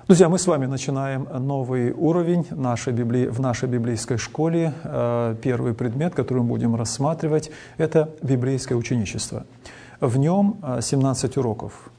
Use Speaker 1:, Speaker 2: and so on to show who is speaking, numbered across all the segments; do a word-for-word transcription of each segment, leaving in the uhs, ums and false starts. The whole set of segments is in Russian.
Speaker 1: Друзья, мы с вами начинаем новый уровень нашей библи... в нашей библейской школе. Первый предмет, который мы будем рассматривать, это библейское ученичество. В нем семнадцать уроков.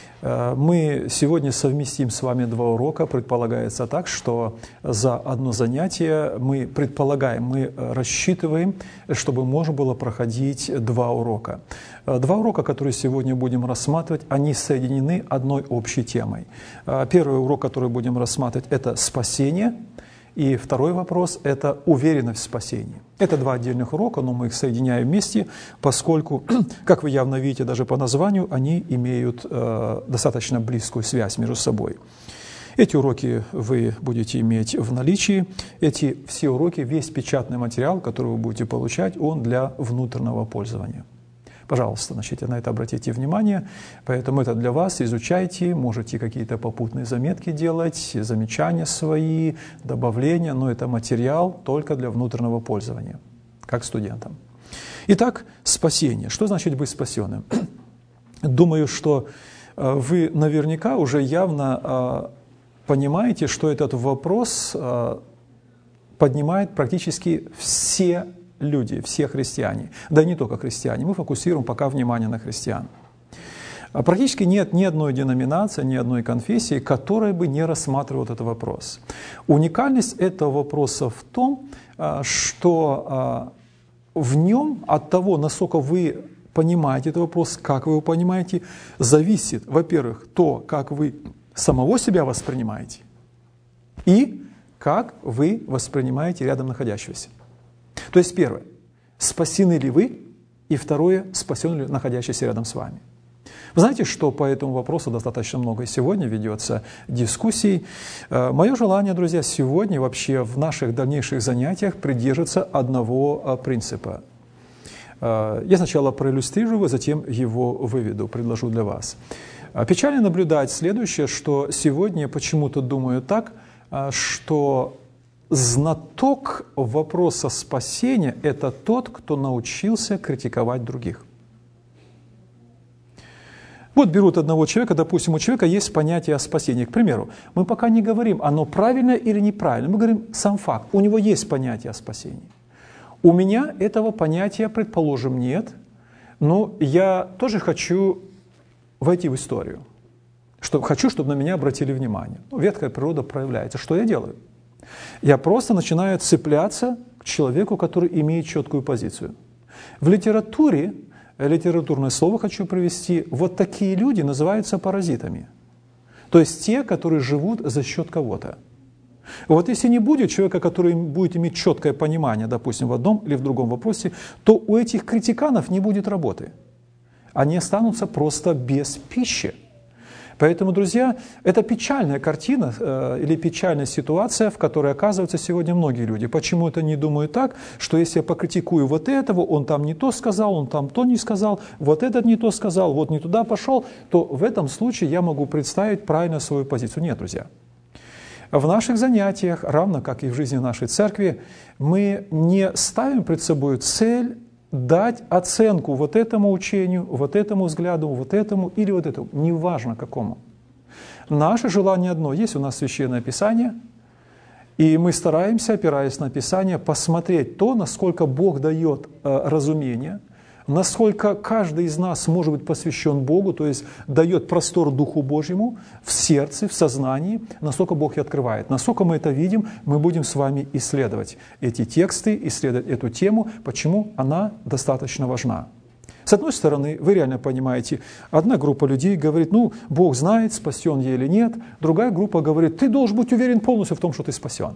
Speaker 1: Мы сегодня совместим с вами два урока. Предполагается так, что за одно занятие мы предполагаем, мы рассчитываем, чтобы можно было проходить два урока. Два урока, которые сегодня будем рассматривать, они соединены одной общей темой. Первый урок, который будем рассматривать, это спасение. И второй вопрос – это уверенность в спасении. Это два отдельных урока, но мы их соединяем вместе, поскольку, как вы явно видите даже по названию, они имеют э, достаточно близкую связь между собой. Эти уроки вы будете иметь в наличии. Эти все уроки, весь печатный материал, который вы будете получать, он для внутреннего пользования. Пожалуйста, значит, на это обратите внимание. Поэтому это для вас. Изучайте, можете какие-то попутные заметки делать, замечания свои, добавления, но это материал только для внутреннего пользования, как студентам. Итак, спасение. Что значит быть спасенным? Думаю, что вы наверняка уже явно понимаете, что этот вопрос поднимает практически все люди, все христиане, да и не только христиане, мы фокусируем пока внимание на христиан. Практически нет ни одной деноминации, ни одной конфессии, которая бы не рассматривала этот вопрос. Уникальность этого вопроса в том, что в нем от того, насколько вы понимаете этот вопрос, как вы его понимаете, зависит, во-первых, то, как вы самого себя воспринимаете, и как вы воспринимаете рядом находящегося. То есть первое, спасены ли вы, и второе, спасен ли находящийся рядом с вами. Вы знаете, что по этому вопросу достаточно много и сегодня ведется дискуссий. Мое желание, друзья, сегодня вообще в наших дальнейших занятиях придерживаться одного принципа. Я сначала проиллюстрирую, затем его выведу, предложу для вас. Печально наблюдать следующее, что сегодня почему-то думаю так, что знаток вопроса спасения – это тот, кто научился критиковать других. Вот берут одного человека, допустим, у человека есть понятие о спасении. К примеру, мы пока не говорим, оно правильно или неправильно, мы говорим сам факт. У него есть понятие о спасении. У меня этого понятия, предположим, нет, но я тоже хочу войти в историю. Что, хочу, чтобы на меня обратили внимание. Ну, ветхая природа проявляется. Что я делаю? Я просто начинаю цепляться к человеку, который имеет четкую позицию. В литературе, литературное слово хочу привести, вот такие люди называются паразитами. То есть те, которые живут за счет кого-то. Вот если не будет человека, который будет иметь четкое понимание, допустим, в одном или в другом вопросе, то у этих критиканов не будет работы. Они останутся просто без пищи. Поэтому, друзья, это печальная картина э, или печальная ситуация, в которой оказываются сегодня многие люди. Почему-то не думают так, что если я покритикую вот этого, он там не то сказал, он там то не сказал, вот этот не то сказал, вот не туда пошел, то в этом случае я могу представить правильно свою позицию. Нет, друзья. В наших занятиях, равно как и в жизни нашей церкви, мы не ставим пред собой цель дать оценку вот этому учению, вот этому взгляду, вот этому или вот этому, неважно какому. Наше желание одно, есть у нас Священное Писание, и мы стараемся, опираясь на Писание, посмотреть то, насколько Бог дает э, разумение, насколько каждый из нас может быть посвящен Богу, то есть дает простор Духу Божьему в сердце, в сознании, насколько Бог и открывает. Насколько мы это видим, мы будем с вами исследовать эти тексты, исследовать эту тему, почему она достаточно важна. С одной стороны, вы реально понимаете, одна группа людей говорит, ну, Бог знает, спасен я или нет, другая группа говорит, ты должен быть уверен полностью в том, что ты спасен.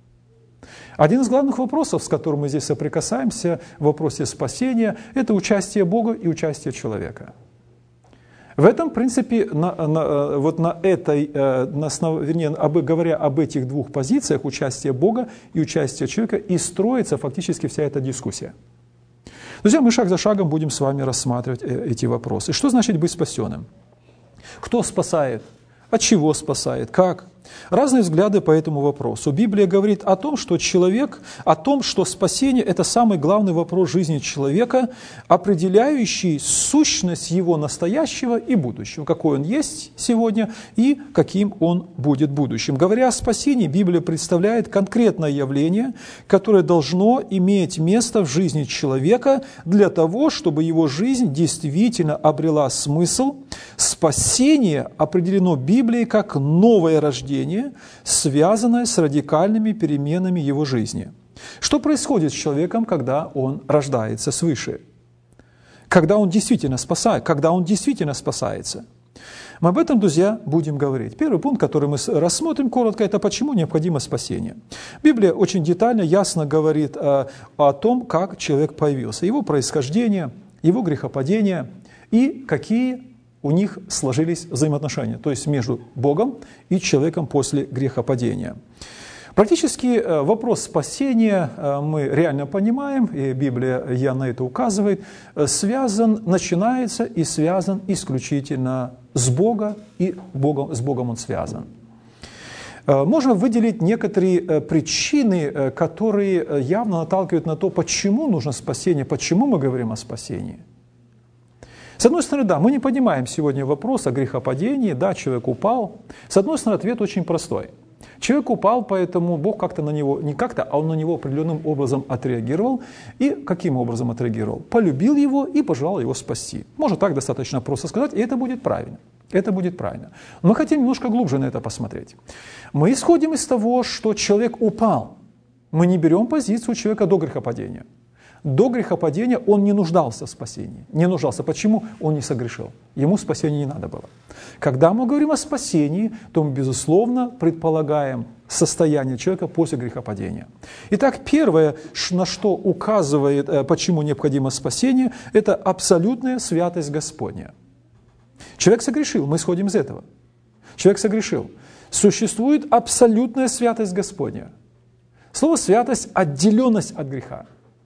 Speaker 1: Один из главных вопросов, с которым мы здесь соприкасаемся в вопросе спасения, это участие Бога и участие человека. В этом, в принципе, на, на, вот на этой, на основ, вернее, об, говоря об этих двух позициях, участие Бога и участие человека, и строится фактически вся эта дискуссия. Друзья, мы шаг за шагом будем с вами рассматривать эти вопросы. Что значит быть спасенным? Кто спасает? От чего спасает? Как? Разные взгляды по этому вопросу. Библия говорит о том, что человек, о том, что спасение – это самый главный вопрос жизни человека, определяющий сущность его настоящего и будущего, какой он есть сегодня и каким он будет в будущем. Говоря о спасении, Библия представляет конкретное явление, которое должно иметь место в жизни человека для того, чтобы его жизнь действительно обрела смысл. Спасение определено Библией как новое рождение, связанное с радикальными переменами его жизни. Что происходит с человеком, когда он рождается свыше? Когда он действительно спасает, когда он действительно спасается? Мы об этом, друзья, будем говорить. Первый пункт, который мы рассмотрим коротко, это почему необходимо спасение. Библия очень детально, ясно говорит о, о том, как человек появился, его происхождение, его грехопадение и какие у них сложились взаимоотношения, то есть между Богом и человеком после грехопадения. Практически вопрос спасения, мы реально понимаем, и Библия я на это указывает, связан, начинается и связан исключительно с Богом, и Богом, с Богом он связан. Можно выделить некоторые причины, которые явно наталкивают на то, почему нужно спасение, почему мы говорим о спасении. С одной стороны, да, мы не поднимаем сегодня вопрос о грехопадении, да, человек упал. С одной стороны, ответ очень простой. Человек упал, поэтому Бог как-то на него, не как-то, а он на него определенным образом отреагировал. И каким образом отреагировал? Полюбил его и пожелал его спасти. Можно так достаточно просто сказать, и это будет правильно. Это будет правильно. Но мы хотим немножко глубже на это посмотреть. Мы исходим из того, что человек упал. Мы не берем позицию человека до грехопадения. До грехопадения он не нуждался в спасении. Не нуждался. Почему? Он не согрешил. Ему спасения не надо было. Когда мы говорим о спасении, то мы, безусловно, предполагаем состояние человека после грехопадения. Итак, первое, на что указывает, почему необходимо спасение, это абсолютная святость Господня. Человек согрешил, мы исходим из этого. Человек согрешил. Существует абсолютная святость Господня. Слово «святость» – отделенность от греха.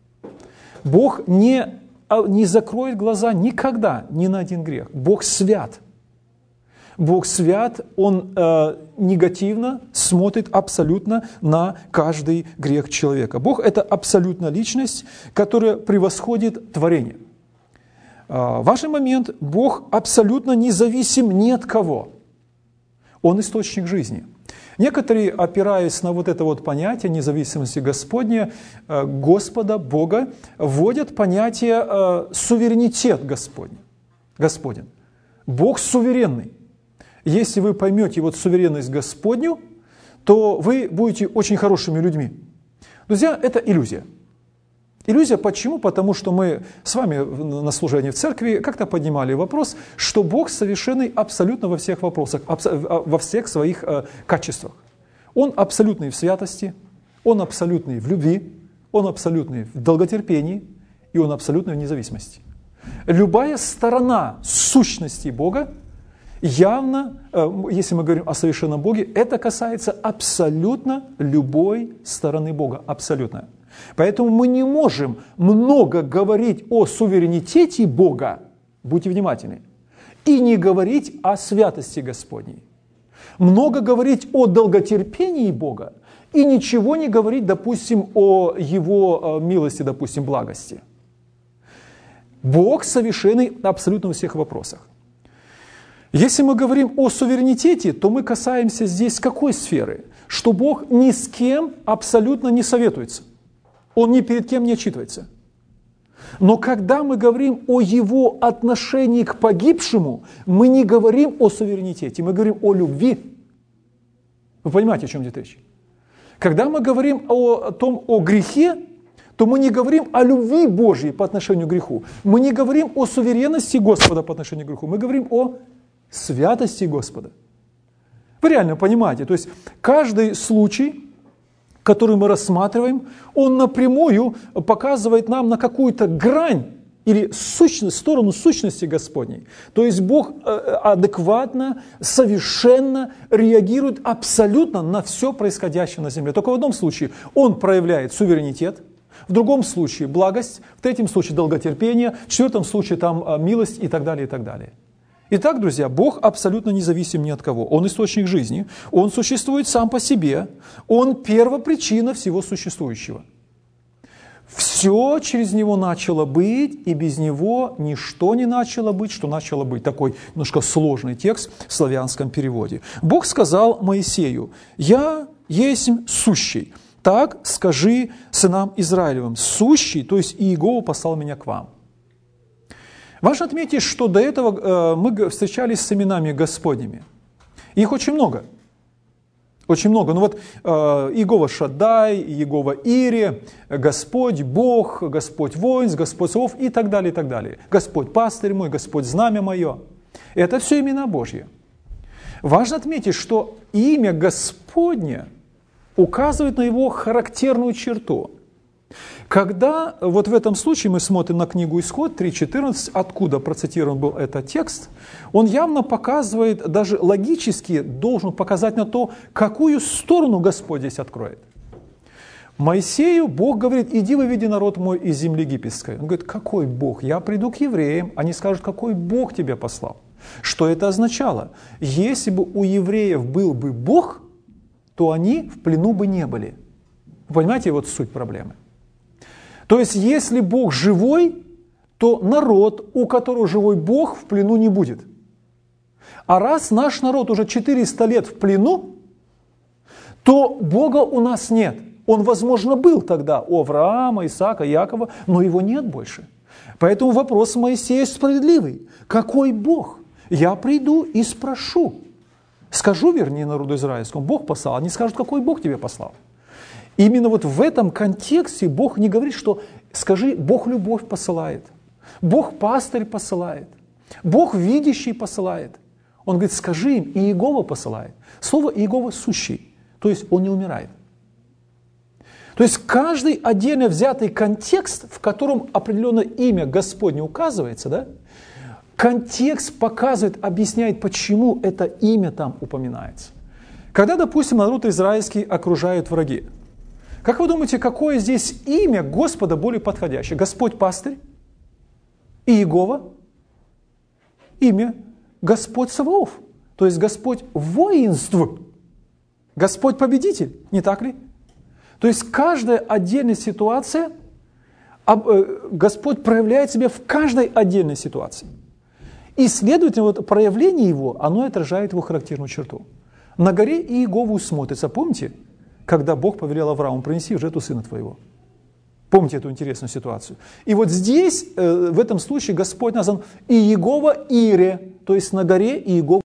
Speaker 1: Бог не, не закроет глаза никогда ни на один грех. Бог свят. Бог свят, Он э, негативно смотрит абсолютно на каждый грех человека. Бог – это абсолютная личность, которая превосходит творение. Э, важный момент – Бог абсолютно независим ни от кого. Он источник жизни. Некоторые, опираясь на вот это вот понятие независимости Господня, Господа, Бога, вводят понятие суверенитет Господень. Господен. Бог суверенный. Если вы поймете вот суверенность Господню, то вы будете очень хорошими людьми. Друзья, это иллюзия. Иллюзия почему? Потому что мы с вами на служении в церкви как-то поднимали вопрос, что Бог совершенный абсолютно во всех вопросах, во всех своих качествах. Он абсолютный в святости, Он абсолютный в любви, Он абсолютный в долготерпении, и Он абсолютный в независимости. Любая сторона сущности Бога, явно, если мы говорим о совершенном Боге, это касается абсолютно любой стороны Бога, абсолютно. Поэтому мы не можем много говорить о суверенитете Бога, будьте внимательны, и не говорить о святости Господней. Много говорить о долготерпении Бога и ничего не говорить, допустим, о Его милости, допустим, благости. Бог совершенный абсолютно во всех вопросах. Если мы говорим о суверенитете, то мы касаемся здесь какой сферы? Что Бог ни с кем абсолютно не советуется. Он ни перед кем не отчитывается. Но когда мы говорим о Его отношении к погибшему, мы не говорим о суверенитете, мы говорим о любви. Вы понимаете, о чем идет речь? Когда мы говорим о том, о грехе, то мы не говорим о любви Божьей по отношению к греху. Мы не говорим о суверенности Господа по отношению к греху. Мы говорим о святости Господа. Вы реально понимаете? То есть каждый случай, который мы рассматриваем, он напрямую показывает нам на какую-то грань или сущность, сторону сущности Господней. То есть Бог адекватно, совершенно реагирует абсолютно на все происходящее на земле. Только в одном случае Он проявляет суверенитет, в другом случае благость, в третьем случае долготерпение, в четвертом случае там милость и так далее, и так далее. Итак, друзья, Бог абсолютно независим ни от кого. Он источник жизни, Он существует сам по себе, Он первопричина всего существующего. Все через Него начало быть, и без Него ничто не начало быть, что начало быть. Такой немножко сложный текст в славянском переводе. Бог сказал Моисею: «Я есть сущий, так скажи сынам Израилевым, сущий, то есть Иегова послал меня к вам». Важно отметить, что до этого э, мы встречались с именами Господними. Их очень много. Очень много. Ну вот э, Иегова Шаддай, Иегова Ире, Господь Бог, Господь воинств, Господь слов и так далее, и так далее. Господь пастырь мой, Господь знамя мое. Это все имена Божьи. Важно отметить, что имя Господне указывает на его характерную черту. Когда вот в этом случае мы смотрим на книгу Исход три четырнадцать, откуда процитирован был этот текст, он явно показывает, даже логически должен показать на то, какую сторону Господь здесь откроет. Моисею Бог говорит: иди выведи народ мой из земли египетской. Он говорит: какой Бог? Я приду к евреям, они скажут: какой Бог тебя послал? Что это означало? Если бы у евреев был бы Бог, то они в плену бы не были. Вы понимаете вот суть проблемы? То есть, если Бог живой, то народ, у которого живой Бог, в плену не будет. А раз наш народ уже четыреста лет в плену, то Бога у нас нет. Он, возможно, был тогда у Авраама, Исаака, Якова, но его нет больше. Поэтому вопрос Моисея справедливый. Какой Бог? Я приду и спрошу. Скажу, вернее, народу израильскому: Бог послал. Они скажут: какой Бог тебе послал? Именно вот в этом контексте Бог не говорит, что скажи: Бог любовь посылает, Бог пастырь посылает, Бог видящий посылает. Он говорит: скажи им, и Иегова посылает. Слово Иегова сущий, то есть он не умирает. То есть каждый отдельно взятый контекст, в котором определенное имя Господне указывается, да, контекст показывает, объясняет, почему это имя там упоминается. Когда, допустим, народ израильский окружают враги, как вы думаете, какое здесь имя Господа более подходящее? Господь пастырь? Иегова? Имя Господь Саваоф, то есть Господь воинств, Господь победитель, не так ли? То есть каждая отдельная ситуация, Господь проявляет себя в каждой отдельной ситуации. И, следовательно, вот проявление Его, оно отражает Его характерную черту. На горе Иегову смотрится, помните, когда Бог повелел Аврааму: принеси в жертву сына твоего. Помните эту интересную ситуацию? И вот здесь, в этом случае, Господь назван Иегова Ире, то есть на горе Иегова.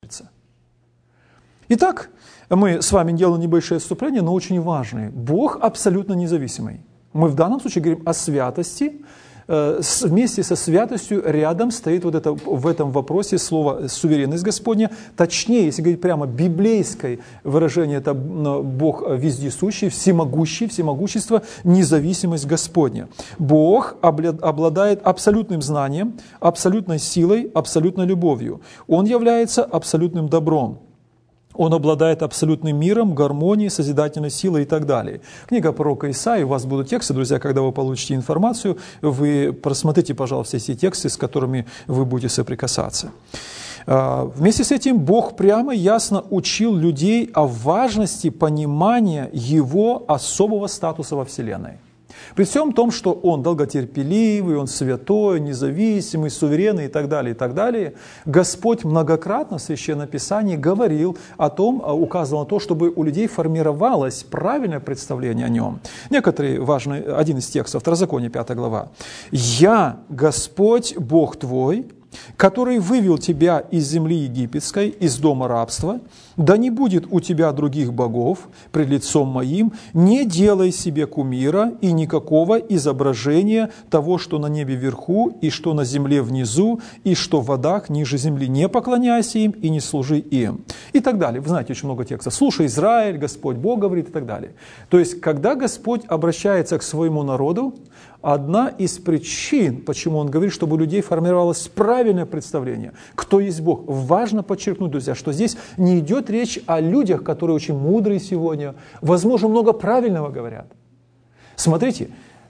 Speaker 1: Итак, мы с вами делаем небольшое отступление, но очень важное. Бог абсолютно независимый. Мы в данном случае говорим о святости. Вместе со святостью рядом стоит вот это, в этом вопросе слово «суверенность Господня». Точнее, если говорить прямо библейское выражение, это Бог вездесущий, всемогущий, всемогущество, независимость Господня. Бог обладает абсолютным знанием, абсолютной силой, абсолютной любовью. Он является абсолютным добром. Он обладает абсолютным миром, гармонией, созидательной силой и так далее. Книга пророка Исаии, у вас будут тексты, друзья, когда вы получите информацию, вы просмотрите, пожалуйста, эти тексты, с которыми вы будете соприкасаться. Вместе с этим Бог прямо ясно учил людей о важности понимания Его особого статуса во Вселенной. При всем том, что Он долготерпеливый, Он святой, независимый, суверенный и так далее, и так далее, Господь многократно в Священном Писании говорил о том, указывал на то, чтобы у людей формировалось правильное представление о Нем. Некоторые важные, один из текстов, Второзаконие, пятая глава. «Я, Господь, Бог твой, который вывел тебя из земли египетской, из дома рабства, да не будет у тебя других богов пред лицом моим, не делай себе кумира и никакого изображения того, что на небе вверху, и что на земле внизу, и что в водах ниже земли, не поклоняйся им и не служи им». И так далее. Вы знаете очень много текстов. «Слушай, Израиль, Господь Бог говорит» и так далее. То есть, когда Господь обращается к своему народу, одна из причин, почему Он говорит, чтобы у людей формировалось правильное представление, кто есть Бог. Важно подчеркнуть, друзья, что здесь не идет речь о людях, которые очень мудрые сегодня, возможно, много правильного говорят. Смотрите,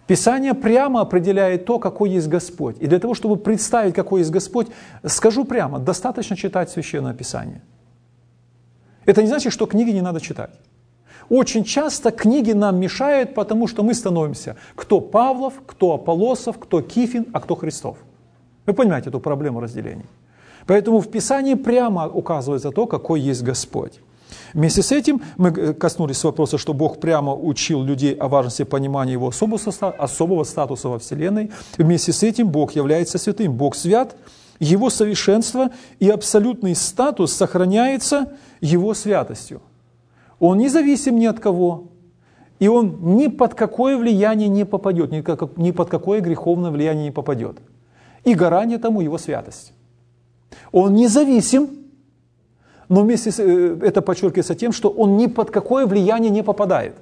Speaker 1: Писание прямо определяет то, какой есть Господь. И для того, чтобы представить, какой есть Господь, скажу прямо, достаточно читать Священное Писание. Это не значит, что книги не надо читать. Очень часто книги нам мешают, потому что мы становимся кто Павлов, кто Аполлосов, кто Кифин, а кто Христов. Вы понимаете эту проблему разделений. Поэтому в Писании прямо указывается то, какой есть Господь. Вместе с этим мы коснулись вопроса, что Бог прямо учил людей о важности понимания Его особого статуса во Вселенной. Вместе с этим Бог является святым. Бог свят, Его совершенство и абсолютный статус сохраняется Его святостью. Он не зависим ни от кого, и Он ни под какое влияние не попадет, ни под какое греховное влияние не попадет. И гарантия тому Его святость. Он независим, но вместе с, это подчеркивается тем, что Он ни под какое влияние не попадает,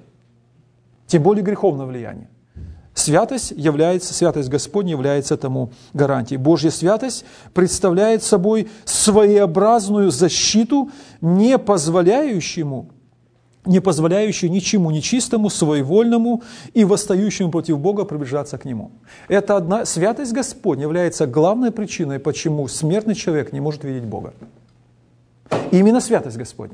Speaker 1: тем более греховное влияние. Святость является, святость Господня является тому гарантией. Божья святость представляет собой своеобразную защиту, не позволяющему не позволяющую ничему нечистому, своевольному и восстающему против Бога приближаться к Нему. Это одна, святость Господня является главной причиной, почему смертный человек не может видеть Бога. Именно святость Господня.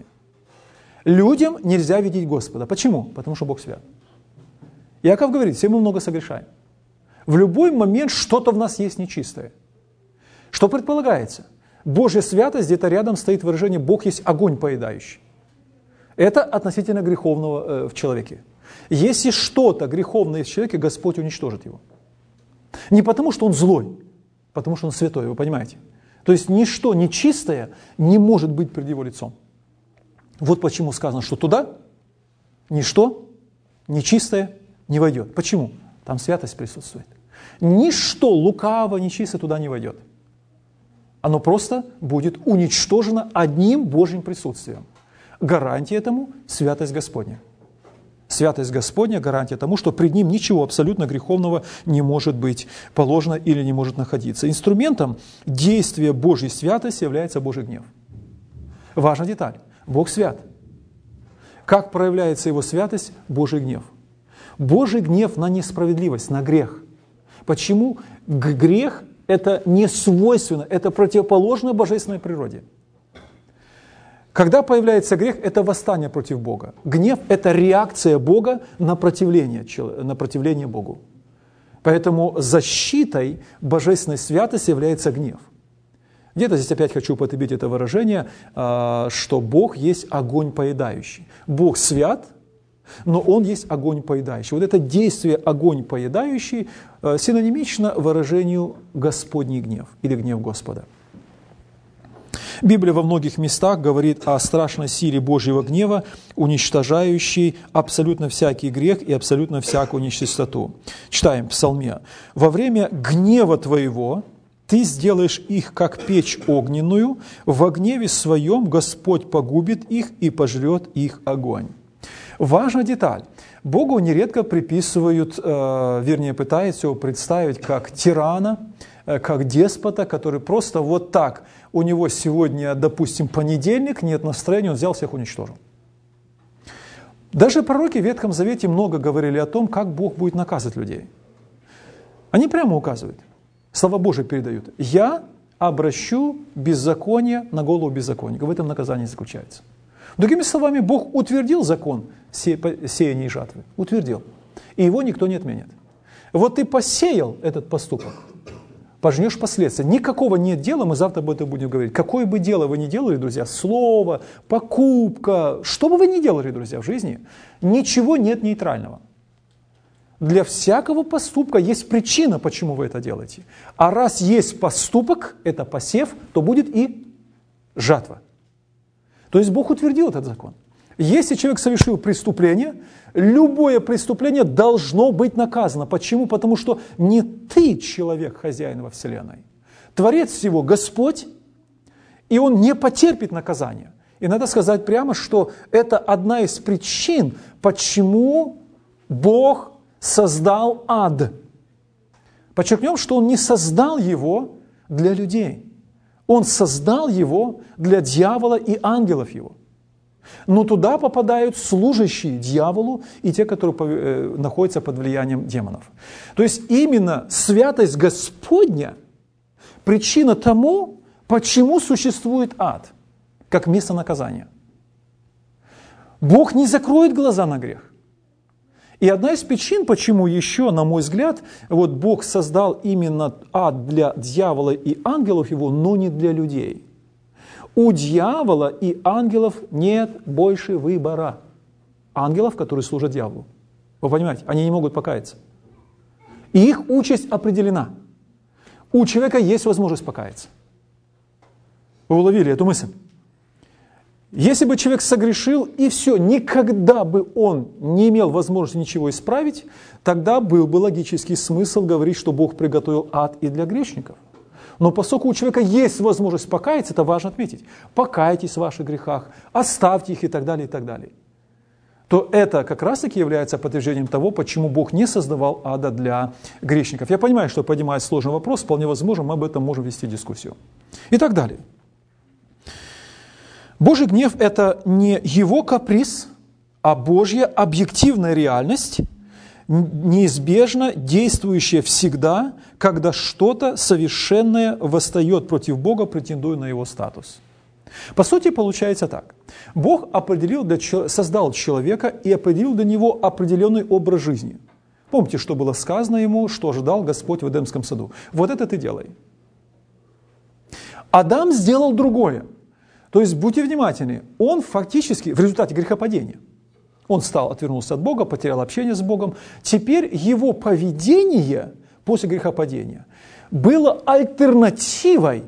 Speaker 1: Людям нельзя видеть Господа. Почему? Потому что Бог свят. Иаков говорит, все мы много согрешаем. В любой момент что-то в нас есть нечистое. Что предполагается? Божья святость, где-то рядом стоит выражение «Бог есть огонь поедающий». Это относительно греховного э, в человеке. Если что-то греховное в человеке, Господь уничтожит его. Не потому, что он злой, потому что он святой, вы понимаете? То есть ничто нечистое не может быть перед его лицом. Вот почему сказано, что туда ничто нечистое не войдет. Почему? Там святость присутствует. Ничто лукаво, нечистое туда не войдет. Оно просто будет уничтожено одним Божьим присутствием. Гарантия этому – святость Господня. Святость Господня – гарантия тому, что пред Ним ничего абсолютно греховного не может быть положено или не может находиться. Инструментом действия Божьей святости является Божий гнев. Важная деталь. Бог свят. Как проявляется Его святость? Божий гнев. Божий гнев на несправедливость, на грех. Почему? Грех – это не свойственно, это противоположно божественной природе. Когда появляется грех, это восстание против Бога. Гнев – это реакция Бога на противление, на противление Богу. Поэтому защитой божественной святости является гнев. Где-то здесь опять хочу употребить это выражение, что Бог есть огонь поедающий. Бог свят, но Он есть огонь поедающий. Вот это действие огонь поедающий синонимично выражению Господний гнев или гнев Господа. Библия во многих местах говорит о страшной силе Божьего гнева, уничтожающей абсолютно всякий грех и абсолютно всякую нечистоту. Читаем в Псалме. «Во время гнева твоего ты сделаешь их, как печь огненную, во гневе своем Господь погубит их и пожрет их огонь». Важная деталь. Богу нередко приписывают, э, вернее, пытаются его представить как тирана, э, как деспота, который просто вот так, у него сегодня, допустим, понедельник, нет настроения, он взял, всех уничтожил. Даже пророки в Ветхом Завете много говорили о том, как Бог будет наказывать людей. Они прямо указывают, слова Божии передают. «Я обращу беззаконие на голову беззаконника». В этом наказание заключается. Другими словами, Бог утвердил закон сеяния и жатвы. Утвердил. И его никто не отменит. Вот ты посеял этот поступок, пожнешь последствия. Никакого нет дела, мы завтра об этом будем говорить. Какое бы дело вы ни делали, друзья, слово, покупка, что бы вы ни делали, друзья, в жизни, ничего нет нейтрального. Для всякого поступка есть причина, почему вы это делаете. А раз есть поступок, это посев, то будет и жатва. То есть Бог утвердил этот закон. Если человек совершил преступление, любое преступление должно быть наказано. Почему? Потому что не ты человек, хозяин во Вселенной. Творец всего Господь, и Он не потерпит наказания. И надо сказать прямо, что это одна из причин, почему Бог создал ад. Подчеркнем, что Он не создал его для людей. Он создал его для дьявола и ангелов его. Но туда попадают служащие дьяволу и те, которые находятся под влиянием демонов. То есть именно святость Господня – причина тому, почему существует ад, как место наказания. Бог не закроет глаза на грех. И одна из причин, почему еще, на мой взгляд, вот Бог создал именно ад для дьявола и ангелов его, но не для людей. У дьявола и ангелов нет больше выбора. Ангелов, которые служат дьяволу. Вы понимаете, они не могут покаяться. И их участь определена. У человека есть возможность покаяться. Вы уловили эту мысль? Если бы человек согрешил, и все, никогда бы он не имел возможности ничего исправить, тогда был бы логический смысл говорить, что Бог приготовил ад и для грешников. Но поскольку у человека есть возможность покаяться, это важно отметить. Покайтесь в ваших грехах, оставьте их и так далее, и так далее. То это как раз-таки является подтверждением того, почему Бог не создавал ада для грешников. Я понимаю, что поднимает сложный вопрос, вполне возможно, мы об этом можем вести дискуссию. И так далее. Божий гнев – это не его каприз, а Божья объективная реальность, неизбежно действующая всегда, когда что-то совершенное восстает против Бога, претендуя на его статус. По сути, получается так. Бог определил для, создал человека и определил для него определенный образ жизни. Помните, что было сказано ему, что ожидал Господь в Эдемском саду? Вот это ты делай. Адам сделал другое. То есть, будьте внимательны, он фактически, в результате грехопадения, он стал, отвернулся от Бога, потерял общение с Богом. Теперь его поведение после грехопадения было альтернативой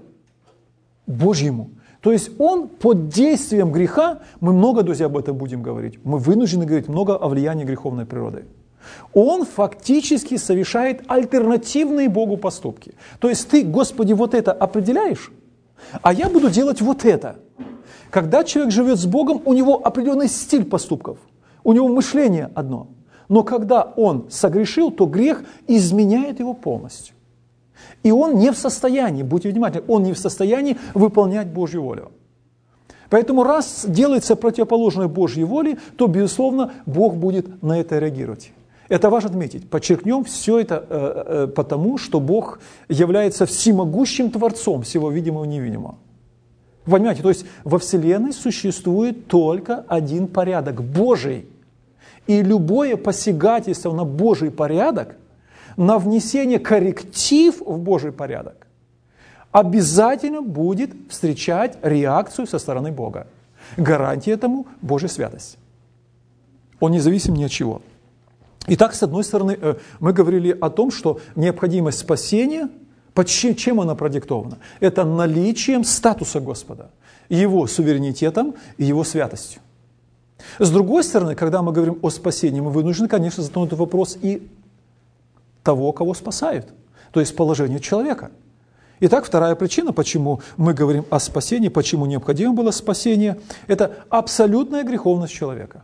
Speaker 1: Божьему. То есть он под действием греха, мы много, друзья, об этом будем говорить, мы вынуждены говорить много о влиянии греховной природы. Он фактически совершает альтернативные Богу поступки. То есть ты, Господи, вот это определяешь, а я буду делать вот это. Когда человек живет с Богом, у него определенный стиль поступков, у него мышление одно. Но когда он согрешил, то грех изменяет его полностью. И он не в состоянии, будьте внимательны, он не в состоянии выполнять Божью волю. Поэтому раз делается противоположное Божьей воле, то, безусловно, Бог будет на это реагировать. Это важно отметить. Подчеркнем все это э, э, потому, что Бог является всемогущим Творцом всего видимого и невидимого. Понимаете, то есть во Вселенной существует только один порядок – Божий. И любое посягательство на Божий порядок, на внесение корректив в Божий порядок, обязательно будет встречать реакцию со стороны Бога. Гарантия этому – Божья святость. Он независим ни от чего. Итак, с одной стороны, мы говорили о том, что необходимость спасения, чем она продиктована? Это наличием статуса Господа, Его суверенитетом и Его святостью. С другой стороны, когда мы говорим о спасении, мы вынуждены, конечно, затронуть вопрос и того, кого спасают, то есть положение человека. Итак, вторая причина, почему мы говорим о спасении, почему необходимо было спасение, это абсолютная греховность человека.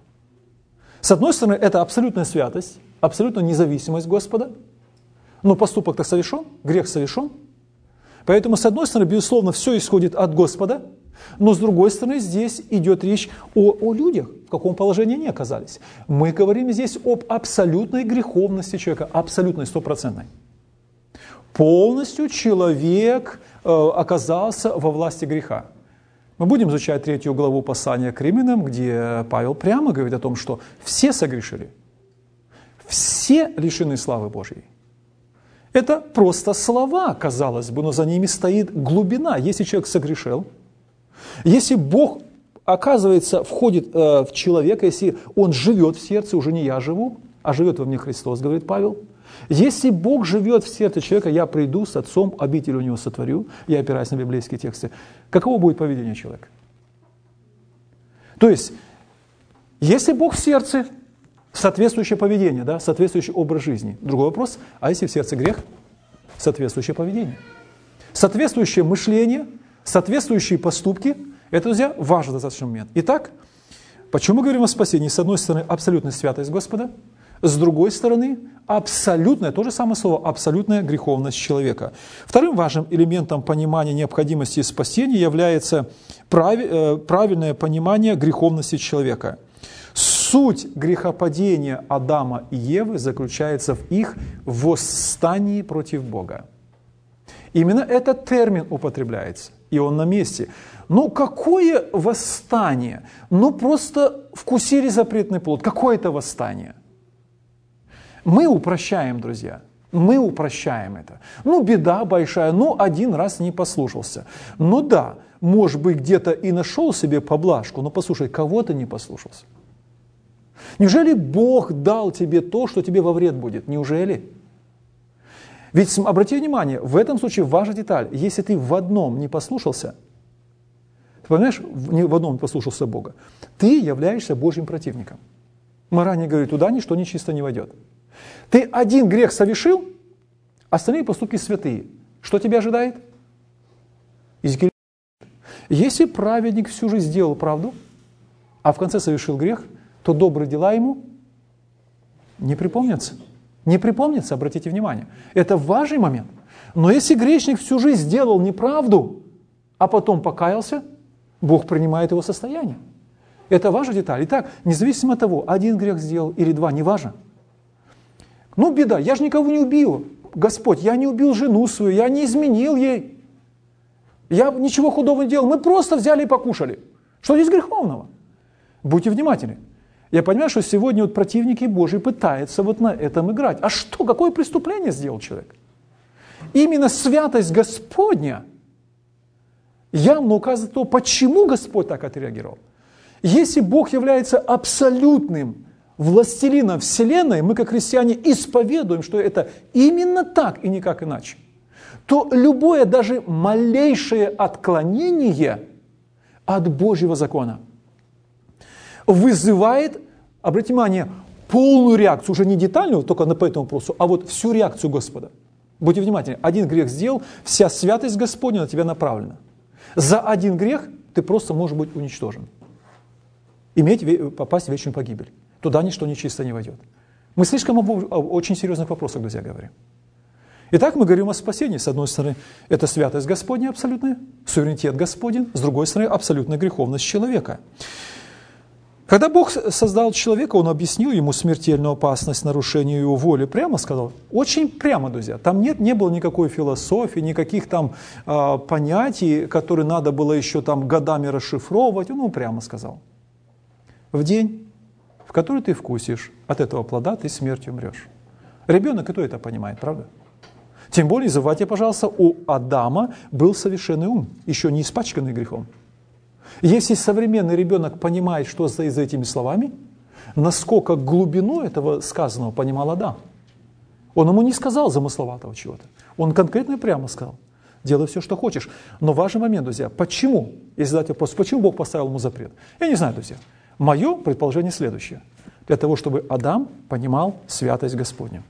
Speaker 1: С одной стороны, это абсолютная святость, абсолютная независимость Господа, но поступок-то совершен, грех совершен. Поэтому, с одной стороны, безусловно, все исходит от Господа, но с другой стороны, здесь идет речь о, о людях, в каком положении они оказались. Мы говорим здесь об абсолютной греховности человека, абсолютной, стопроцентной. Полностью человек э, оказался во власти греха. Мы будем изучать третью главу послания к Римлянам, где Павел прямо говорит о том, что все согрешили, все лишены славы Божьей. Это просто слова, казалось бы, но за ними стоит глубина. Если человек согрешил, если Бог, оказывается, входит э, в человека, если Он живет в сердце, уже не я живу, а живет во мне Христос, говорит Павел. Если Бог живет в сердце человека, я приду с Отцом, обитель у него сотворю, я опираюсь на библейские тексты, каково будет поведение человека? То есть, если Бог в сердце, соответствующее поведение, да, соответствующий образ жизни. Другой вопрос, а если в сердце грех? Соответствующее поведение. Соответствующее мышление, соответствующие поступки, это, друзья, важный достаточно момент. Итак, почему мы говорим о спасении? С одной стороны, абсолютная святость Господа, С другой стороны, абсолютная, то же самое слово, абсолютная греховность человека. Вторым важным элементом понимания необходимости спасения является правильное понимание греховности человека. Суть грехопадения Адама и Евы заключается в их восстании против Бога. Именно этот термин употребляется, и он на месте. Ну какое восстание? Ну просто вкусили запретный плод. Какое это восстание? Мы упрощаем, друзья, мы упрощаем это. Ну, беда большая, ну, один раз не послушался. Ну да, может быть, где-то и нашел себе поблажку, но послушай, кого ты не послушался? Неужели Бог дал тебе то, что тебе во вред будет? Неужели? Ведь, обрати внимание, в этом случае важная деталь. Если ты в одном не послушался, ты понимаешь, в одном не послушался Бога, ты являешься Божьим противником. Мы ранее говорили, туда ничто нечисто не войдет. Ты один грех совершил, остальные поступки святые. Что тебя ожидает? Если праведник всю жизнь сделал правду, а в конце совершил грех, то добрые дела ему не припомнятся. Не припомнится, обратите внимание. Это важный момент. Но если грешник всю жизнь сделал неправду, а потом покаялся, Бог принимает его состояние. Это важная деталь. Итак, независимо от того, один грех сделал или два, не важно. Ну, беда, я же никого не убил. Господь, я не убил жену свою, я не изменил ей. Я ничего худого не делал. Мы просто взяли и покушали. Что здесь греховного? Будьте внимательны. Я понимаю, что сегодня вот противники Божьи пытаются вот на этом играть. А что, какое преступление сделал человек? Именно святость Господня явно указывает то, почему Господь так отреагировал. Если Бог является абсолютным властелином Вселенной, мы как христиане исповедуем, что это именно так и никак иначе, то любое даже малейшее отклонение от Божьего закона вызывает, обратите внимание, полную реакцию, уже не детальную, только по этому вопросу, а вот всю реакцию Господа. Будьте внимательны, один грех сделал, вся святость Господня на тебя направлена. За один грех ты просто можешь быть уничтожен. Иметь, попасть в вечную погибель. Туда ничто нечисто не войдет. Мы слишком об, об очень серьезных вопросах, друзья, говорим. Итак, мы говорим о спасении. С одной стороны, это святость Господня абсолютная, суверенитет Господень, с другой стороны, абсолютная греховность человека. Когда Бог создал человека, Он объяснил ему смертельную опасность нарушения его воли. Прямо сказал, очень прямо, друзья. Там нет, не было никакой философии, никаких там э, понятий, которые надо было еще там годами расшифровывать. Он ему прямо сказал. В день, в который ты вкусишь от этого плода, ты смертью умрешь. Ребенок и то это понимает, правда? Тем более, забывайте, пожалуйста, у Адама был совершенный ум, еще не испачканный грехом. Если современный ребенок понимает, что стоит за этими словами, насколько глубину этого сказанного понимал Адам. Он ему не сказал замысловатого чего-то. Он конкретно и прямо сказал, делай все, что хочешь. Но важный момент, друзья, почему, если задать вопрос, почему Бог поставил ему запрет? Я не знаю, друзья. Мое предположение следующее. Для того, чтобы Адам понимал святость Господню.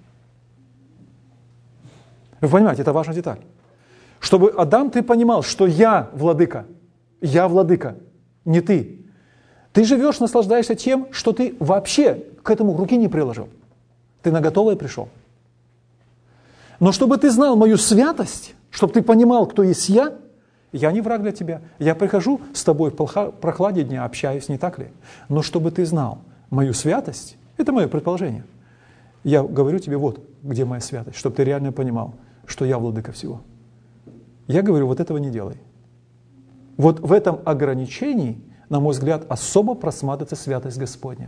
Speaker 1: Вы понимаете, это важная деталь. Чтобы, Адам, ты понимал, что я владыка. Я владыка, не ты. Ты живешь, наслаждаешься тем, что ты вообще к этому руки не приложил. Ты на готовое пришел. Но чтобы ты знал мою святость, чтобы ты понимал, кто есть я, я не враг для тебя. Я прихожу с тобой в прохладе дня, общаюсь, не так ли? Но чтобы ты знал мою святость, это мое предположение. Я говорю тебе, вот где моя святость, чтобы ты реально понимал, что я владыка всего. Я говорю, вот этого не делай. Вот в этом ограничении, на мой взгляд, особо просматривается святость Господня.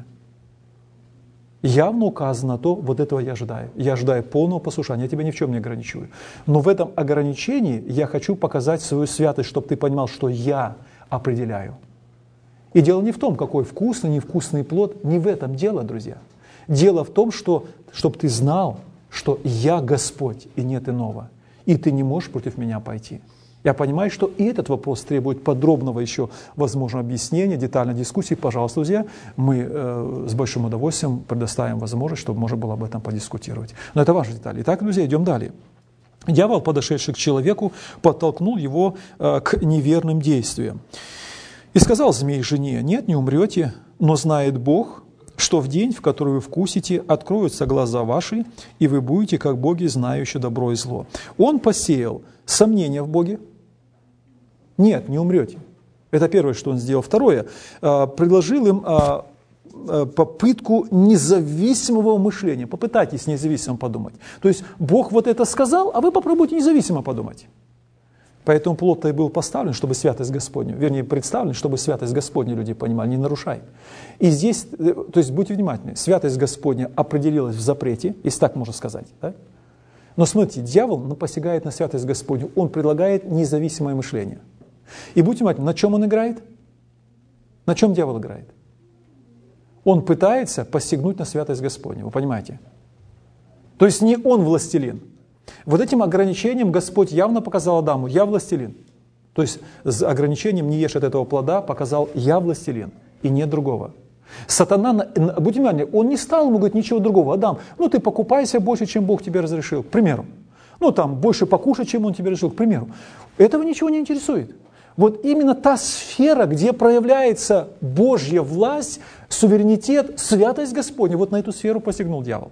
Speaker 1: Явно указано на то, вот этого я ожидаю. Я ожидаю полного послушания, я тебя ни в чем не ограничиваю. Но в этом ограничении я хочу показать свою святость, чтобы ты понимал, что я определяю. И дело не в том, какой вкусный, невкусный плод, не в этом дело, друзья. Дело в том, что, чтобы ты знал, что я Господь и нет иного, и ты не можешь против меня пойти. Я понимаю, что и этот вопрос требует подробного еще, возможно, объяснения, детальной дискуссии. Пожалуйста, друзья, мы э, с большим удовольствием предоставим возможность, чтобы можно было об этом подискутировать. Но это важная деталь. Итак, друзья, идем далее. Дьявол, подошедший к человеку, подтолкнул его э, к неверным действиям. «И сказал змей жене, нет, не умрете, но знает Бог, что в день, в который вы вкусите, откроются глаза ваши, и вы будете, как боги, знающие добро и зло». Он посеял сомнения в Боге. Нет, не умрете. Это первое, что он сделал. Второе, предложил им попытку независимого мышления. Попытайтесь независимо подумать. То есть Бог вот это сказал, а вы попробуйте независимо подумать. Поэтому плод-то и был поставлен, чтобы святость Господню, вернее, представлен, чтобы святость Господню люди понимали, не нарушай. И здесь, то есть будьте внимательны, святость Господня определилась в запрете, если так можно сказать. Да? Но смотрите, дьявол посягает на святость Господню, он предлагает независимое мышление. И будьте внимательны, на чем он играет? На чем дьявол играет? Он пытается посягнуть на святость Господню, вы понимаете? То есть не он властелин. Вот этим ограничением Господь явно показал Адаму: «Я властелин». То есть с ограничением «не ешь от этого плода» показал: «Я властелин, и нет другого». Сатана, будьте внимательны, он не стал ему говорить ничего другого. Адам, ну ты покупайся больше, чем Бог тебе разрешил, к примеру. Ну там больше покушай, чем Он тебе разрешил, к примеру. Этого ничего не интересует. Вот именно та сфера, где проявляется Божья власть, суверенитет, святость Господня, вот на эту сферу посягнул дьявол.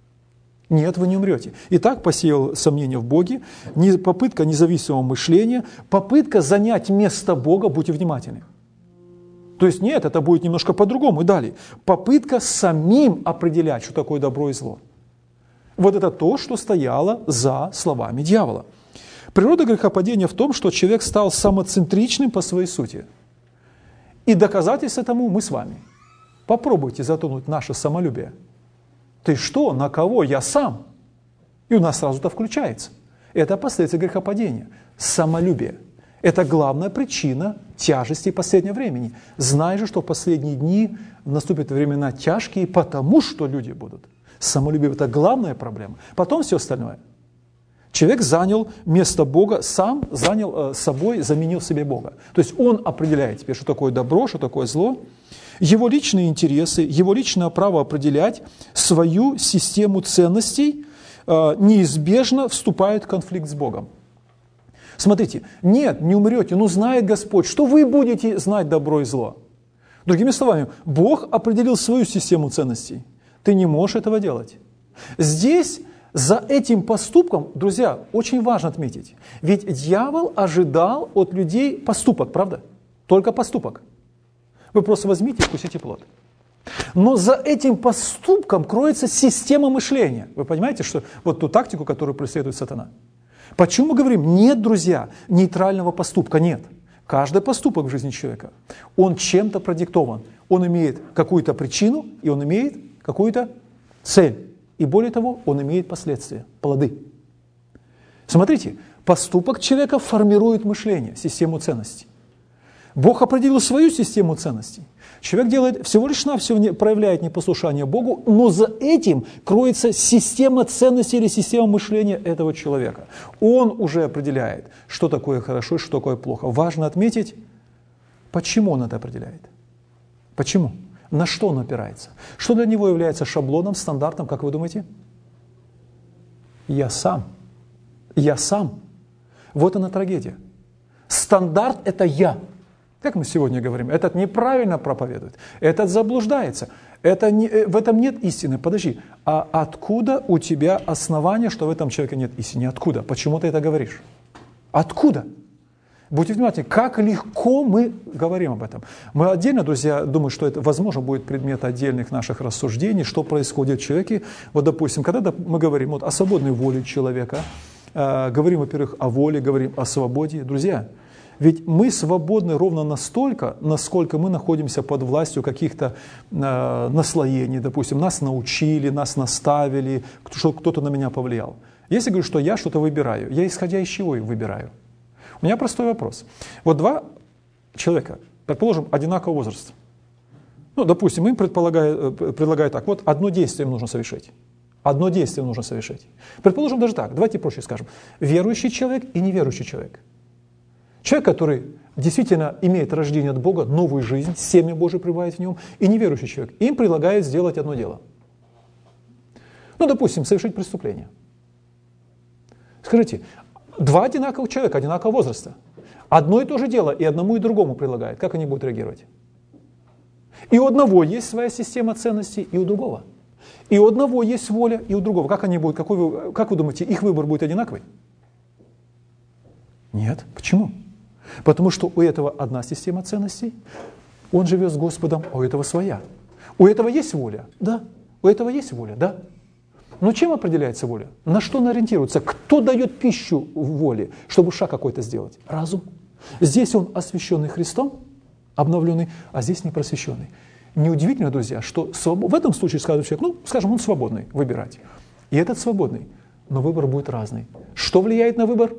Speaker 1: Нет, вы не умрете. Итак, посеял сомнения в Боге, попытка независимого мышления, попытка занять место Бога, будьте внимательны. То есть нет, это будет немножко по-другому. И далее, попытка самим определять, что такое добро и зло. Вот это то, что стояло за словами дьявола. Природа грехопадения в том, что человек стал самоцентричным по своей сути. И доказательство тому мы с вами. Попробуйте затронуть наше самолюбие. Ты что, на кого? Я сам. И у нас сразу это включается. Это последствия грехопадения. Самолюбие. Это главная причина тяжести последнего времени. Знай же, что в последние дни наступят времена тяжкие, потому что люди будут. Самолюбие – это главная проблема. Потом все остальное. Человек занял место Бога, сам занял э, собой, заменил себе Бога. То есть он определяет теперь, что такое добро, что такое зло. Его личные интересы, его личное право определять свою систему ценностей э, неизбежно вступает в конфликт с Богом. Смотрите, нет, не умрете, но знает Господь, что вы будете знать добро и зло. Другими словами, Бог определил свою систему ценностей. Ты не можешь этого делать. Здесь за этим поступком, друзья, очень важно отметить, ведь дьявол ожидал от людей поступок, правда? Только поступок. Вы просто возьмите и вкусите плод. Но за этим поступком кроется система мышления. Вы понимаете, что вот ту тактику, которую преследует сатана. Почему мы говорим, нет, друзья, нейтрального поступка, нет. Каждый поступок в жизни человека, он чем-то продиктован. Он имеет какую-то причину, и он имеет какую-то цель. И более того, он имеет последствия, плоды. Смотрите, поступок человека формирует мышление, систему ценностей. Бог определил свою систему ценностей. Человек делает всего лишь навсего, проявляет непослушание Богу, но за этим кроется система ценностей или система мышления этого человека. Он уже определяет, что такое хорошо и что такое плохо. Важно отметить, почему он это определяет. Почему? На что он опирается? Что для него является шаблоном, стандартом, как вы думаете? Я сам. Я сам. Вот она трагедия. Стандарт – это я. Как мы сегодня говорим, этот неправильно проповедует, этот заблуждается, это не, в этом нет истины. Подожди, а откуда у тебя основание, что в этом человеке нет истины? Откуда? Почему ты это говоришь? Откуда? Будьте внимательны, как легко мы говорим об этом. Мы отдельно, друзья, думаю, что это, возможно, будет предмет отдельных наших рассуждений, что происходит в человеке. Вот, допустим, когда мы говорим вот, о свободной воле человека, э, говорим, во-первых, о воле, говорим о свободе. Друзья, ведь мы свободны ровно настолько, насколько мы находимся под властью каких-то э, наслоений, допустим, нас научили, нас наставили, что кто-то на меня повлиял. Если говорю, что я что-то выбираю, я исходя из чего выбираю? У меня простой вопрос. Вот два человека, предположим, одинакового возраста. Ну, допустим, им предполагают, предлагают так, вот одно действие им нужно совершить. Одно действие им нужно совершить. Предположим даже так, давайте проще скажем. Верующий человек и неверующий человек. Человек, который действительно имеет рождение от Бога, новую жизнь, семя Божие пребывает в нем, и неверующий человек. Им предлагают сделать одно дело. Ну, допустим, совершить преступление. Скажите, два одинаковых человека, одинакового возраста. Одно и то же дело и одному, и другому предлагают. Как они будут реагировать? И у одного есть своя система ценностей, и у другого. И у одного есть воля, и у другого. Как они будут, какой вы, как вы думаете, их выбор будет одинаковый? Нет. Почему? Потому что у этого одна система ценностей, он живет с Господом, а у этого своя. У этого есть воля? Да. У этого есть воля? Да. Но чем определяется воля? На что она ориентируется? Кто дает пищу воле, чтобы шаг какой-то сделать? Разум. Здесь он освященный Христом, обновленный, а здесь не просвещенный. Неудивительно, друзья, что в этом случае скажет человек, ну, скажем, он свободный выбирать. И этот свободный, но выбор будет разный. Что влияет на выбор?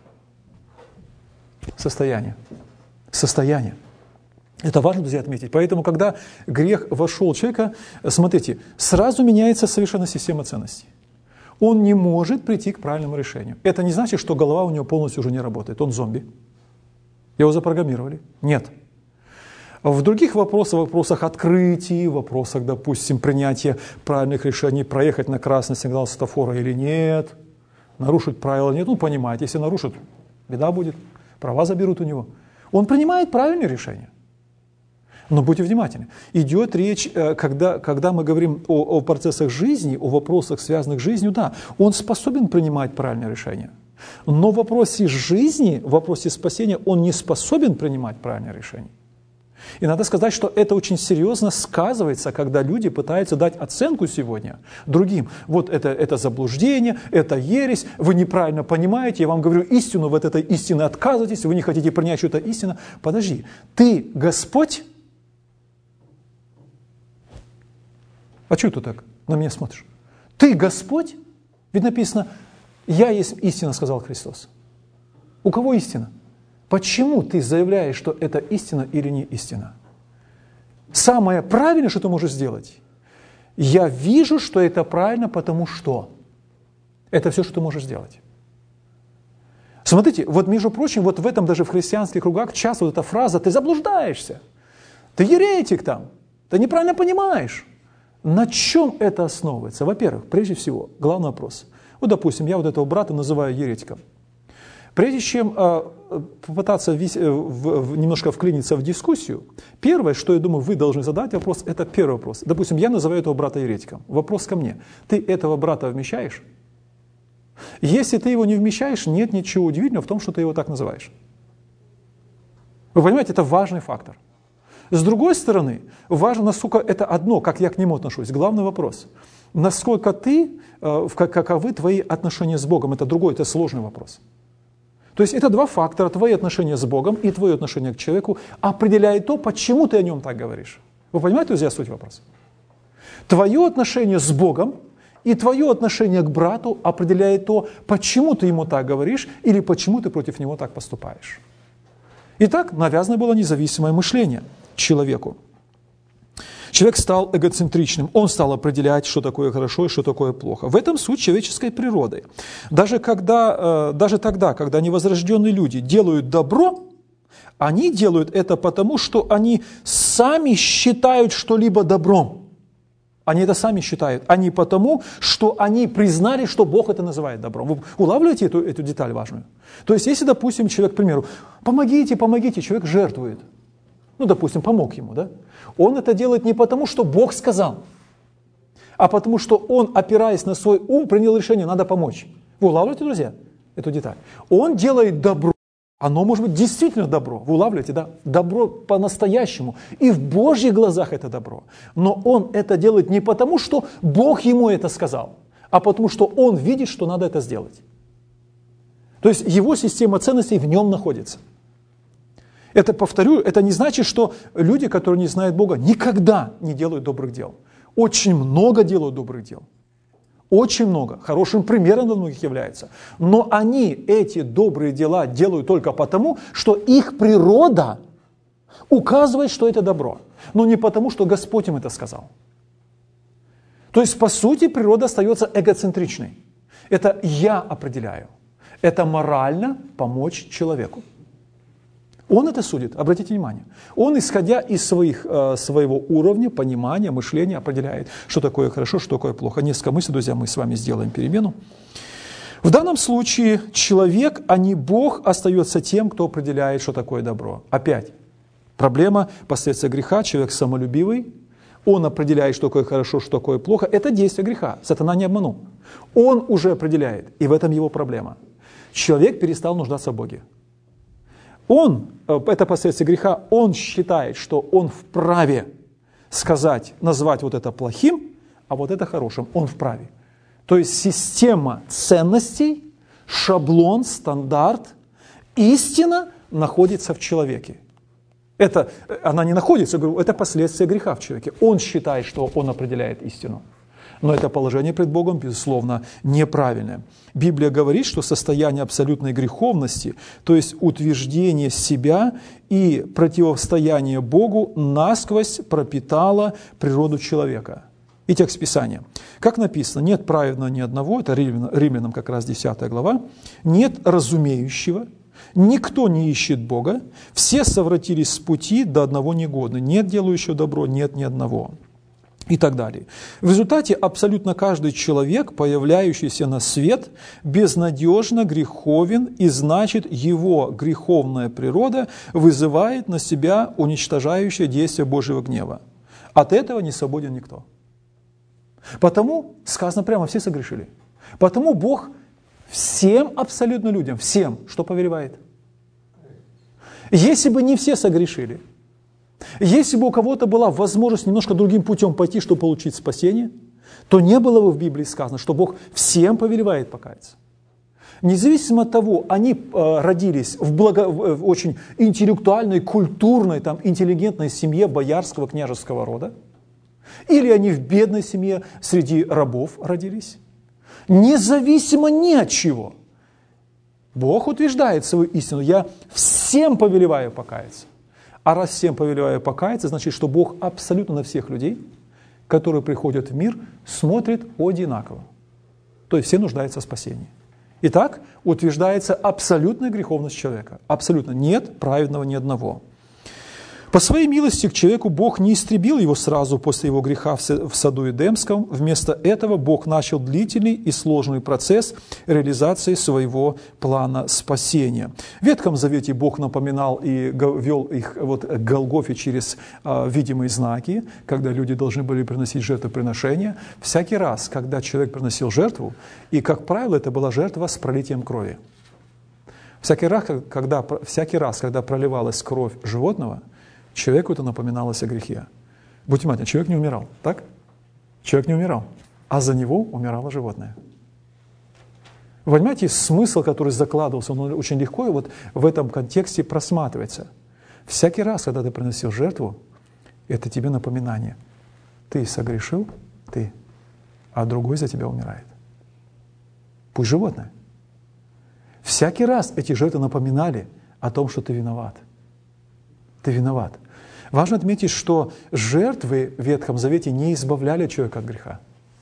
Speaker 1: Состояние. Состояние. Это важно, друзья, отметить. Поэтому, когда грех вошел в человека, смотрите, сразу меняется совершенно система ценностей. Он не может прийти к правильному решению. Это не значит, что голова у него полностью уже не работает. Он зомби. Его запрограммировали. Нет. В других вопросах, в вопросах открытий, в вопросах, допустим, принятия правильных решений, проехать на красный сигнал светофора или нет, нарушить правила нет, ну, понимаете, если нарушит, беда будет, права заберут у него. Он принимает правильные решения. Но будьте внимательны. Идет речь, когда, когда мы говорим о, о процессах жизни, о вопросах, связанных с жизнью, да, он способен принимать правильные решения. Но в вопросе жизни, в вопросе спасения он не способен принимать правильные решения. И надо сказать, что это очень серьезно сказывается, когда люди пытаются дать оценку сегодня другим. Вот это, это заблуждение, это ересь, вы неправильно понимаете, я вам говорю истину, вы от этой истины отказываетесь, вы не хотите принять, что это истина. Подожди, ты Господь? А что ты так на меня смотришь? Ты Господь? Ведь написано, я есть истина, сказал Христос. У кого истина? Почему ты заявляешь, что это истина или не истина? Самое правильное, что ты можешь сделать, я вижу, что это правильно, потому что. Это все, что ты можешь сделать. Смотрите, вот между прочим, вот в этом даже в христианских кругах часто вот эта фраза «ты заблуждаешься», «ты еретик там», «ты неправильно понимаешь». На чем это основывается? Во-первых, прежде всего, главный вопрос. Вот, допустим, я вот этого брата называю еретиком. Прежде чем э, попытаться вис, э, в, в, немножко вклиниться в дискуссию, первое, что я думаю, вы должны задать вопрос, это первый вопрос. Допустим, я называю этого брата еретиком. Вопрос ко мне. Ты этого брата вмещаешь? Если ты его не вмещаешь, нет ничего удивительного в том, что ты его так называешь. Вы понимаете, это важный фактор. С другой стороны, важно, насколько это одно, как я к нему отношусь. Главный вопрос. Насколько ты, э, каковы твои отношения с Богом? Это другой, это сложный вопрос. То есть это два фактора, твои отношения с Богом и твое отношение к человеку определяет то, почему ты о нем так говоришь. Вы понимаете, друзья, суть вопроса? Твое отношение с Богом и твое отношение к брату определяет то, почему ты ему так говоришь или почему ты против него так поступаешь. Итак, навязано было независимое мышление человеку. Человек стал эгоцентричным, он стал определять, что такое хорошо и что такое плохо. В этом суть человеческой природы. Даже, когда, даже тогда, когда невозрожденные люди делают добро, они делают это потому, что они сами считают что-либо добром. Они это сами считают, а не потому, что они признали, что Бог это называет добром. Вы улавливаете эту, эту деталь важную? То есть, если, допустим, человек, к примеру, помогите, помогите, человек жертвует. Ну, допустим, помог ему, да? Он это делает не потому, что Бог сказал, а потому, что он, опираясь на свой ум, принял решение, надо помочь. Вы улавливаете, друзья, эту деталь? Он делает добро. Оно может быть действительно добро. Вы улавливаете, да? Добро по-настоящему. И в Божьих глазах это добро. Но он это делает не потому, что Бог ему это сказал, а потому, что он видит, что надо это сделать. То есть его система ценностей в нем находится. Это, повторю, это не значит, что люди, которые не знают Бога, никогда не делают добрых дел. Очень много делают добрых дел. Очень много. Хорошим примером для многих является. Но они эти добрые дела делают только потому, что их природа указывает, что это добро. Но не потому, что Господь им это сказал. То есть, по сути, природа остается эгоцентричной. Это я определяю. Это морально помочь человеку. Он это судит, обратите внимание. Он, исходя из своих, э, своего уровня, понимания, мышления, определяет, что такое хорошо, что такое плохо. Несколько мыслей, друзья, мы с вами сделаем перемену. В данном случае человек, а не Бог, остается тем, кто определяет, что такое добро. Опять, Проблема последствия греха, человек самолюбивый, он определяет, что такое хорошо, что такое плохо. Это действие греха. Сатана не обманул. Он уже определяет, и в этом его проблема. Человек перестал нуждаться в Боге. Он, это последствие греха, он считает, что он вправе сказать, назвать вот это плохим, а вот это хорошим. Он вправе. То есть система ценностей, шаблон, стандарт, истина находится в человеке. Это, она не находится, говорю, это последствия греха в человеке. Он считает, что он определяет истину. Но это положение пред Богом, безусловно, неправильное. Библия говорит, что состояние абсолютной греховности, то есть утверждение себя и противостояние Богу, насквозь пропитало природу человека. И текст Писания. Как написано, нет праведного ни одного, это Римлянам как раз десятая глава, нет разумеющего, никто не ищет Бога, все совратились с пути, до одного негодны, нет делающего добро, нет ни одного. И так далее. В результате абсолютно каждый человек, появляющийся на свет, безнадежно греховен, и значит, его греховная природа вызывает на себя уничтожающее действие Божьего гнева. От этого не свободен никто. Потому, сказано прямо, все согрешили. Потому Бог всем абсолютно людям, всем, что повелевает. Если бы не все согрешили, если бы у кого-то была возможность немножко другим путем пойти, чтобы получить спасение, то не было бы в Библии сказано, что Бог всем повелевает покаяться. Независимо от того, они э, родились в, благо, в очень интеллектуальной, культурной, там, интеллигентной семье боярского княжеского рода, или они в бедной семье среди рабов родились, независимо ни от чего, Бог утверждает свою истину. Я всем повелеваю покаяться. А раз всем повелеваю покаяться, значит, что Бог абсолютно на всех людей, которые приходят в мир, смотрит одинаково. То есть все нуждаются в спасении. Итак, утверждается абсолютная греховность человека. Абсолютно нет праведного ни одного. По своей милости к человеку Бог не истребил его сразу после его греха в саду Эдемском. Вместо этого Бог начал длительный и сложный процесс реализации своего плана спасения. В Ветхом Завете Бог напоминал и вел их вот к Голгофе через а, видимые знаки, когда люди должны были приносить жертвоприношения. Всякий раз, когда человек приносил жертву, и, как правило, это была жертва с пролитием крови. Всякий раз, когда, всякий раз, когда проливалась кровь животного, человеку это напоминалось о грехе. Будьте внимательны, человек не умирал, так? Человек не умирал, а за него умирало животное. Вы понимаете, смысл, который закладывался, он очень легко вот в этом контексте просматривается. Всякий раз, когда ты приносил жертву, это тебе напоминание. Ты согрешил, ты, а другой за тебя умирает. Пусть животное. Всякий раз эти жертвы напоминали о том, что ты виноват. Ты виноват. Важно отметить, что жертвы в Ветхом Завете не избавляли человека от греха.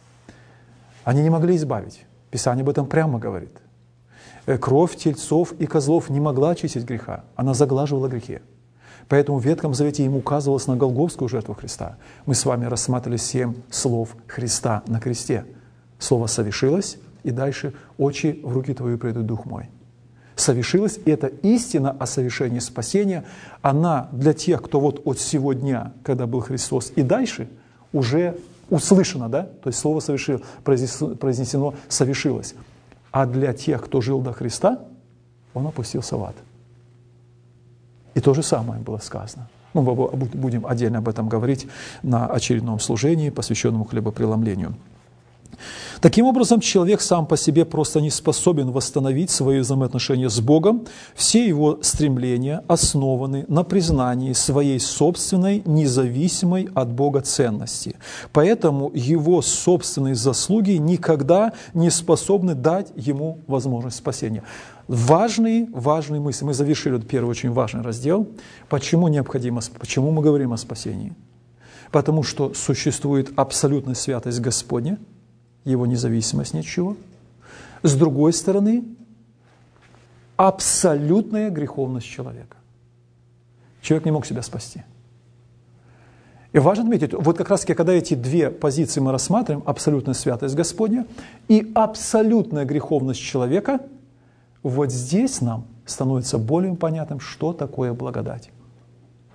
Speaker 1: Они не могли избавить. Писание об этом прямо говорит. Кровь тельцов и козлов не могла очистить греха. Она заглаживала грехи. Поэтому в Ветхом Завете им указывалось на голгофскую жертву Христа. Мы с вами рассматривали семь слов Христа на кресте. Слово «совершилось», и дальше «очи в руки твои предут дух мой». Совершилась, и эта истина о совершении спасения, она для тех, кто вот от сего дня, когда был Христос, и дальше уже услышана, да? То есть слово совершил, произнесено «совершилось». А для тех, кто жил до Христа, он опустился в ад. И то же самое было сказано. Ну, мы будем отдельно об этом говорить на очередном служении, посвященному хлебопреломлению. Таким образом, человек сам по себе просто не способен восстановить свои взаимоотношения с Богом. Все его стремления основаны на признании своей собственной, независимой от Бога ценности. Поэтому его собственные заслуги никогда не способны дать ему возможность спасения. Важные, важные мысли. Мы завершили первый очень важный раздел. Почему необходимо, почему мы говорим о спасении? Потому что существует абсолютная святость Господня, его независимость ни от чего. С другой стороны, абсолютная греховность человека. Человек не мог себя спасти. И важно отметить, вот как раз таки, когда эти две позиции мы рассматриваем, абсолютная святость Господня и абсолютная греховность человека, вот здесь нам становится более понятным, что такое благодать.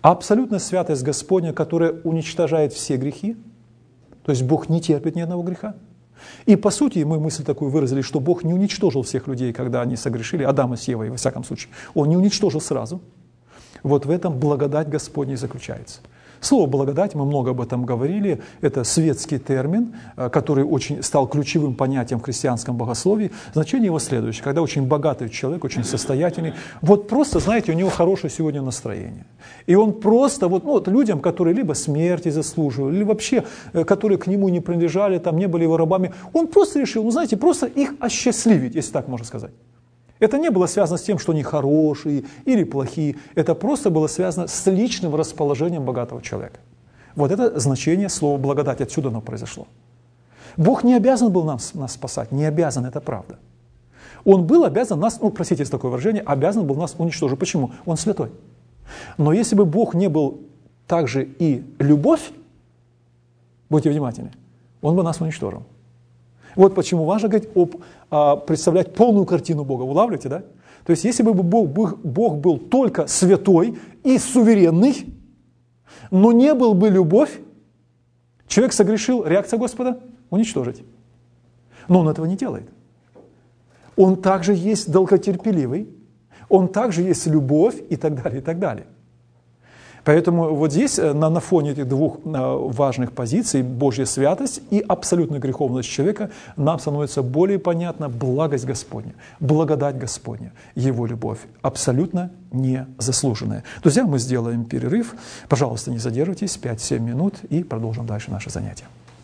Speaker 1: Абсолютная святость Господня, которая уничтожает все грехи. То есть Бог не терпит ни одного греха. И по сути мы мысль такую выразили, что Бог не уничтожил всех людей, когда они согрешили, Адама с Евой, во всяком случае. Он не уничтожил сразу. Вот в этом благодать Господня и заключается. Слово «благодать», мы много об этом говорили, это светский термин, который очень стал ключевым понятием в христианском богословии. Значение его следующее. Когда очень богатый человек, очень состоятельный, вот просто, знаете, у него хорошее сегодня настроение. И он просто, вот, ну, вот людям, которые либо смерти заслуживали, или вообще, которые к нему не принадлежали, там не были его рабами, он просто решил, ну, знаете, просто их осчастливить, если так можно сказать. Это не было связано с тем, что они хорошие или плохие. Это просто было связано с личным расположением богатого человека. Вот это значение слова «благодать». Отсюда оно произошло. Бог не обязан был нас, нас спасать. Не обязан, это правда. Он был обязан нас, ну, простите за такое выражение, обязан был нас уничтожить. Почему? Он святой. Но если бы Бог не был также и любовь, будьте внимательны, Он бы нас уничтожил. Вот почему важно говорить об, а, представлять полную картину Бога. Улавливаете, да? То есть, если бы Бог, Бог был только святой и суверенный, но не был бы любовь, человек согрешил, реакция Господа – уничтожить. Но Он этого не делает. Он также есть долготерпеливый, Он также есть любовь и так далее, и так далее. Поэтому вот здесь на, на фоне этих двух важных позиций, Божья святость и абсолютная греховность человека, нам становится более понятна благость Господня, благодать Господня, Его любовь, абсолютно незаслуженная. Друзья, мы сделаем перерыв. Пожалуйста, не задерживайтесь, пять-семь минут, и продолжим дальше наше занятие.